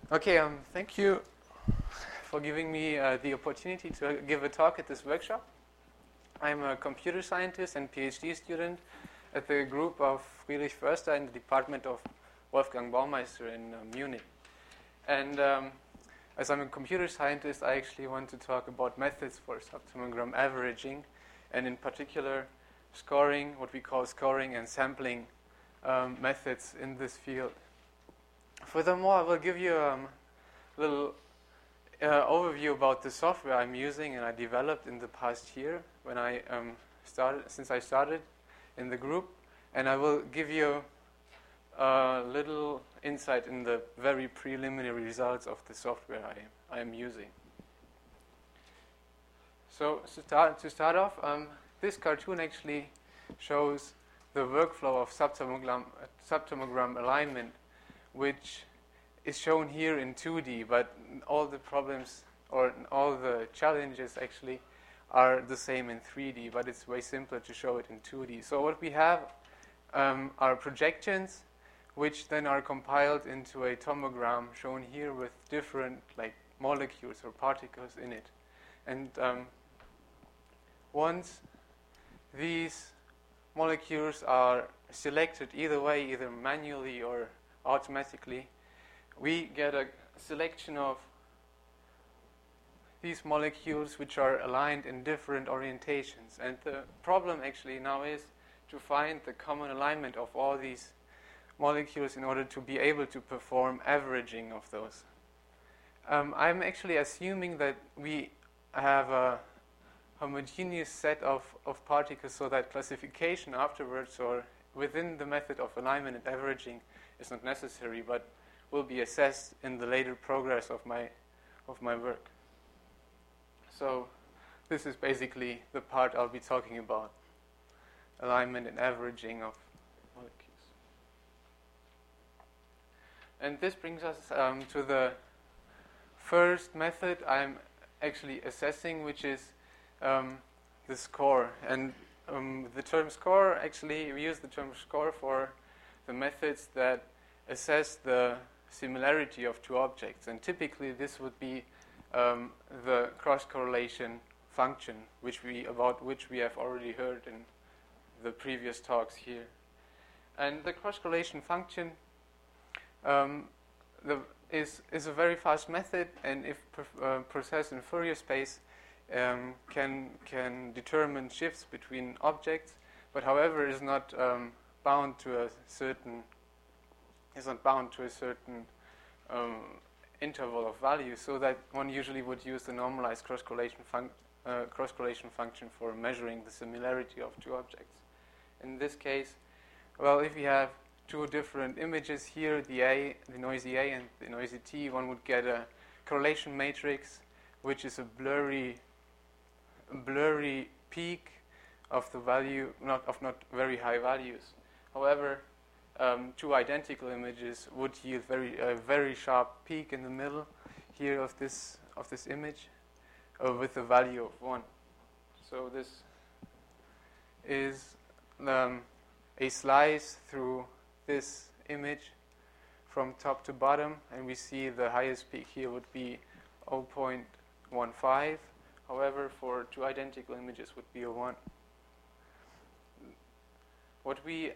Okay, thank you for giving me the opportunity to give a talk at this workshop. I'm a computer scientist and PhD student at the group of Friedrich Förster in the department of Wolfgang Baumeister in Munich. And as I'm a computer scientist, I actually want to talk about methods for subtomogram averaging, and in particular scoring, what we call scoring and sampling methods in this field. Furthermore, I will give you a little overview about the software I'm using and I developed in the past year when I started in the group, and I will give you a little insight in the very preliminary results of the software I am using. So to start off, this cartoon actually shows the workflow of subtomogram alignment, which is shown here in 2D, but all the problems or all the challenges actually are the same in 3D, but it's way simpler to show it in 2D. So what we have are projections, which then are compiled into a tomogram shown here with different molecules or particles in it. And once these molecules are selected either way, either manually or automatically, we get a selection of these molecules which are aligned in different orientations. And the problem actually now is to find the common alignment of all these molecules in order to be able to perform averaging of those. I'm actually assuming that we have a homogeneous set of particles, so that classification afterwards or within the method of alignment and averaging is not necessary, but will be assessed in the later progress of my work. So this is basically the part I'll be talking about: alignment and averaging of molecules. And this brings us to the first method I'm actually assessing, which is the score. And the term score, actually we use the term score for the methods that assess the similarity of two objects, and typically this would be the cross-correlation function, about which we have already heard in the previous talks here. And the cross-correlation function is a very fast method, and if processed in Fourier space, can determine shifts between objects, but however is not bound to a certain interval of values, so that one usually would use the normalized cross-correlation function for measuring the similarity of two objects. In this case, well, if we have two different images here, the noisy A and the noisy T, one would get a correlation matrix, which is a blurry peak of the value, not very high values. However, two identical images would yield a very sharp peak in the middle here of this image with a value of 1. So this is a slice through this image from top to bottom, and we see the highest peak here would be 0.15. However, for two identical images would be a 1. What we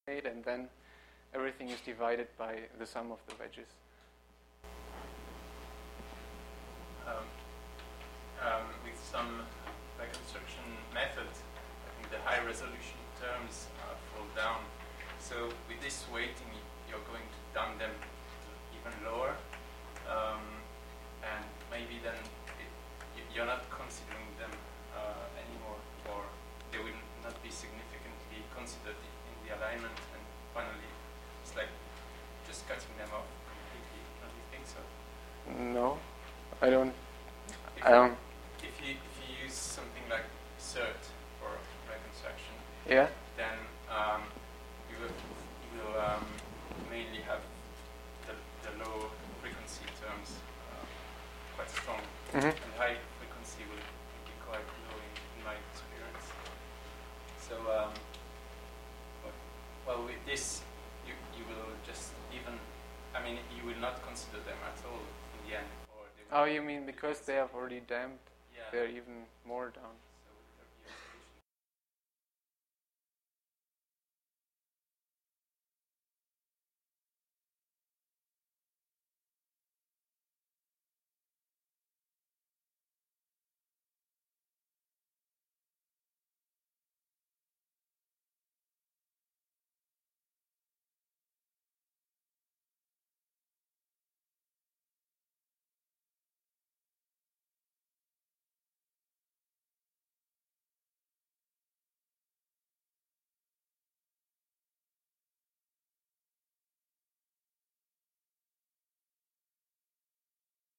made, and then everything is divided by the sum of the wedges. With some reconstruction method, I think the high resolution terms fall down. So with this weighting, you're going to dump them even lower, and maybe then you're not considering them anymore, or they will not be significantly considered in the alignment, and finally it's like just cutting them off completely. Don't you think so? No, I don't. If you use something like CERT for reconstruction, Yeah. then you will mainly have the low frequency terms quite strong, Mm-hmm. and high frequency will be quite low in my experience. So, well, with this, you will just even, I mean, you will not consider them at all in the end. Oh, you mean because they have already damped, yeah, they're even more down. So there'll be a solution.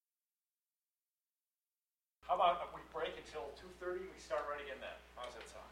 How about if we break until 2:30, we start right again then? How does that sound?